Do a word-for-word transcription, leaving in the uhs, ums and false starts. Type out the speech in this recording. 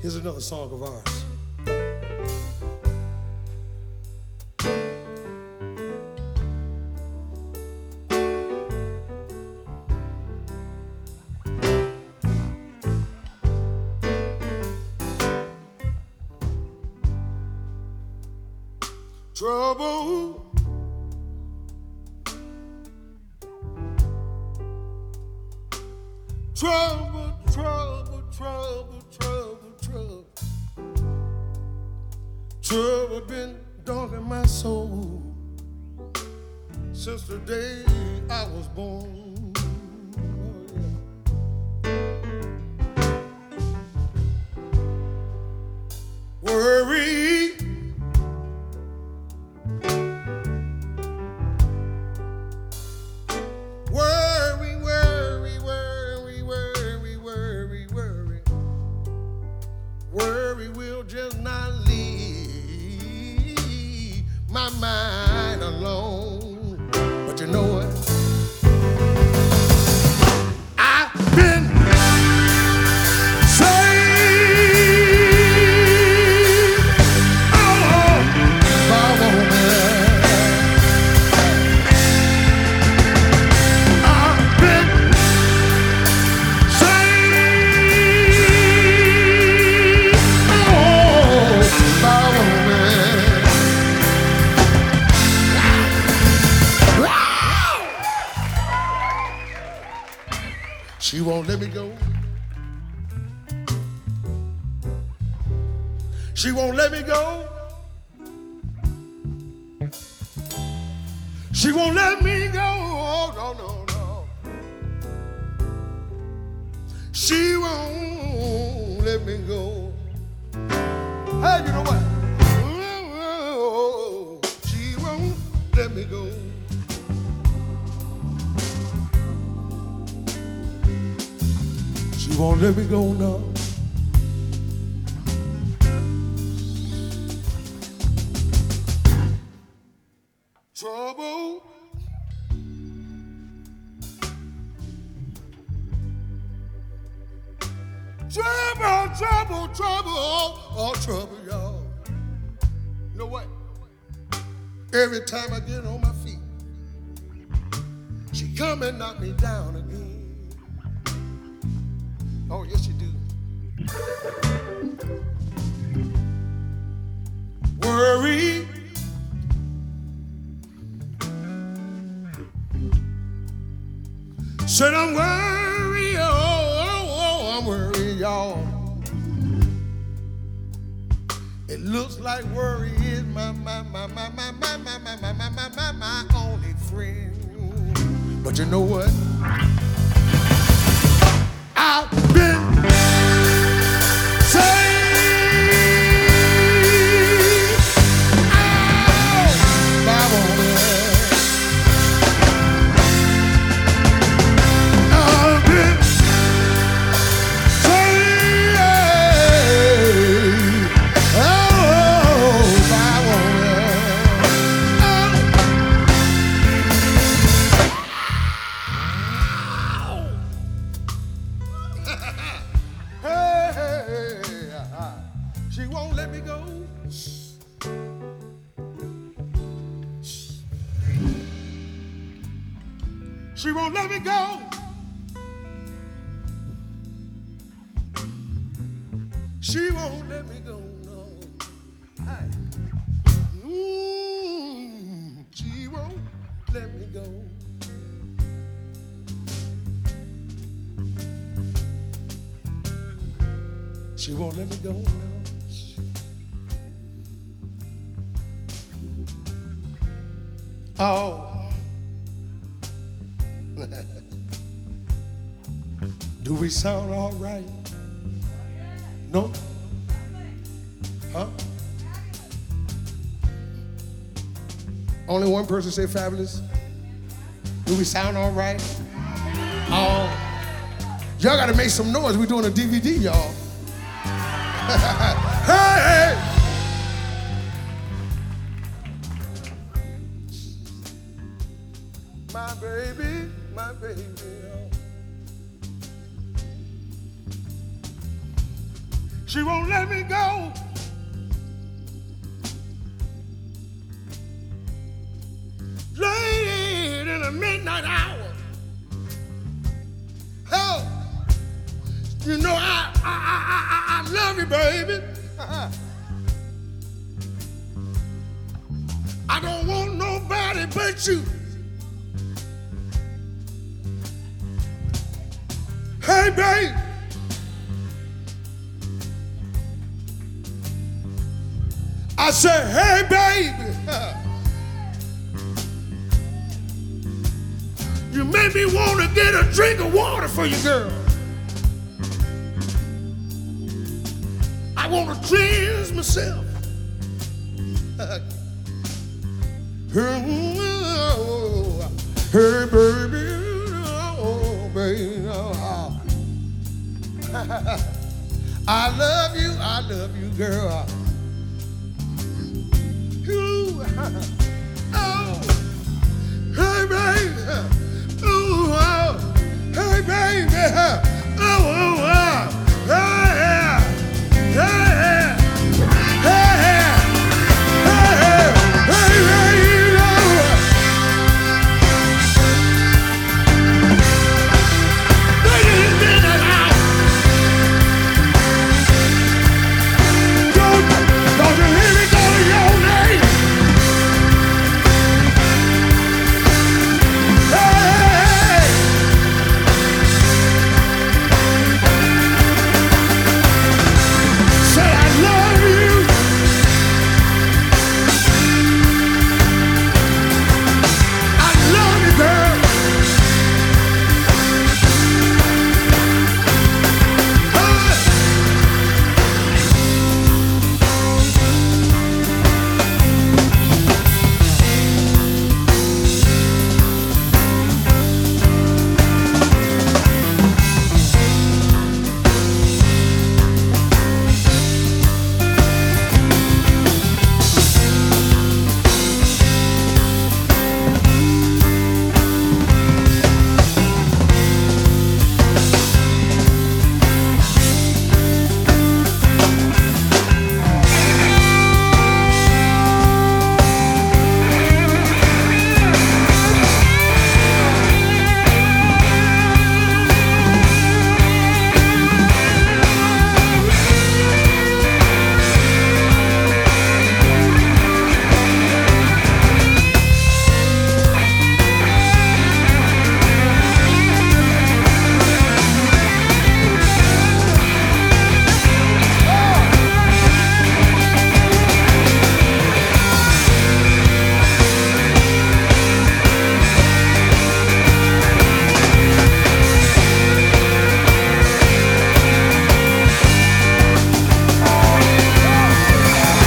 Here's another song of ours. Trouble, trouble, trouble, trouble, trouble, trouble, trouble been dogging my soul since the day I was born. Oh, yeah. Worry, worry, worry, worry, worry, worry, worry. Worry will just not leave my mind alone. But you know what? I've been saved. Oh, by a woman. I've been saved. Oh, by a woman. She won't let me go. She won't let me go. She won't let me go. Oh, no, no, no. She won't let me go. Hey, you know what? Oh, she won't let me go. She won't let me go now. Trouble, trouble, trouble, trouble, oh, trouble, y'all. You know what? Every time I get on my feet, she come and knock me down again. Oh, yes, you do. Worry, said I'm worried, oh, oh, oh, I'm worried, y'all. It looks like worry is my, my, my, my, my, my, my, my, my, my, my, my, my only friend. But you know what? I've been saved. Oh, by a woman. I've been saved. Oh, by a woman. Hey, hey, hey, ah. She won't let me go. She won't let me go. She won't let me go, no. Hey. Mm, she won't let me go. She won't let me go now. Oh. Do we sound all right? No? Huh? Only one person say fabulous? Do we sound all right? Oh. Y'all gotta make some noise. We're doing a D V D, y'all. Hey! My baby, my baby. Oh. She won't let me go. Late in the midnight hour. Oh, you know I I I I, I love you, baby. I don't want nobody but you. Hey, babe. I said, hey, baby. You made me want to get a drink of water for you, girl. I want to cleanse myself. Hey, baby. Oh, baby. I love you. I love you, girl. Ooh. Oh, hey, baby.